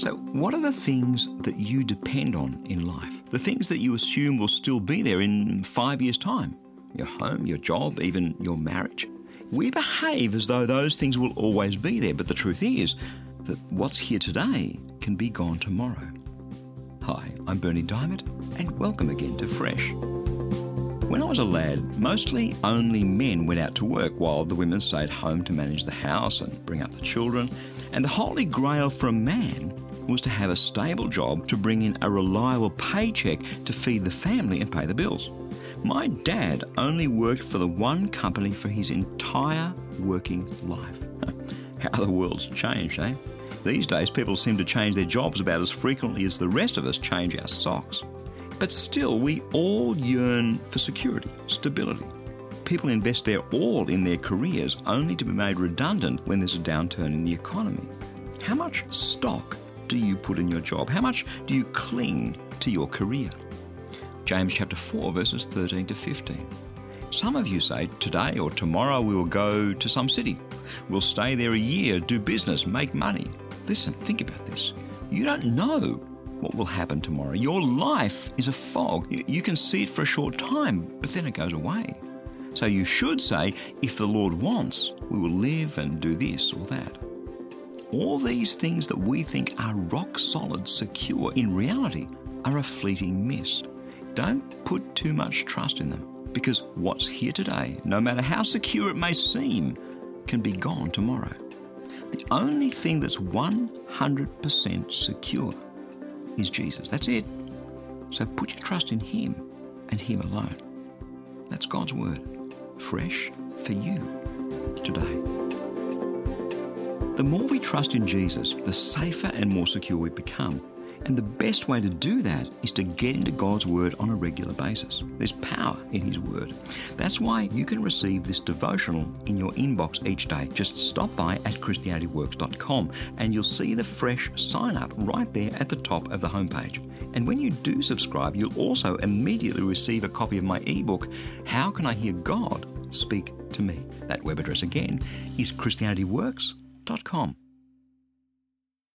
So what are the things that you depend on in life? The things that you assume will still be there in 5 years' time? Your home, your job, even your marriage? We behave as though those things will always be there, but the truth is that what's here today can be gone tomorrow. Hi, I'm Bernie Diamond, and welcome again to Fresh. When I was a lad, mostly only men went out to work while the women stayed home to manage the house and bring up the children. And the holy grail for a man was to have a stable job to bring in a reliable paycheck to feed the family and pay the bills. My dad only worked for the one company for his entire working life. How the world's changed, eh? These days, people seem to change their jobs about as frequently as the rest of us change our socks. But still, we all yearn for security, stability. People invest their all in their careers only to be made redundant when there's a downturn in the economy. How much stock do you put in your job? How much do you cling to your career? James chapter 4, verses 13 to 15. Some of you say, today or tomorrow we will go to some city. We'll stay there a year, do business, make money. Listen, think about this. You don't know what will happen tomorrow. Your life is a fog. You can see it for a short time, but then it goes away. So you should say, if the Lord wants, we will live and do this or that. All these things that we think are rock solid, secure, in reality are a fleeting mist. Don't put too much trust in them, because what's here today, no matter how secure it may seem, can be gone tomorrow. The only thing that's 100% secure is Jesus. That's it. So put your trust in Him and Him alone. That's God's Word, fresh for you today. The more we trust in Jesus, the safer and more secure we become. And the best way to do that is to get into God's Word on a regular basis. There's power in His Word. That's why you can receive this devotional in your inbox each day. Just stop by at ChristianityWorks.com and you'll see the fresh sign up right there at the top of the homepage. And when you do subscribe, you'll also immediately receive a copy of my ebook, How Can I Hear God Speak to Me? That web address again is ChristianityWorks.com.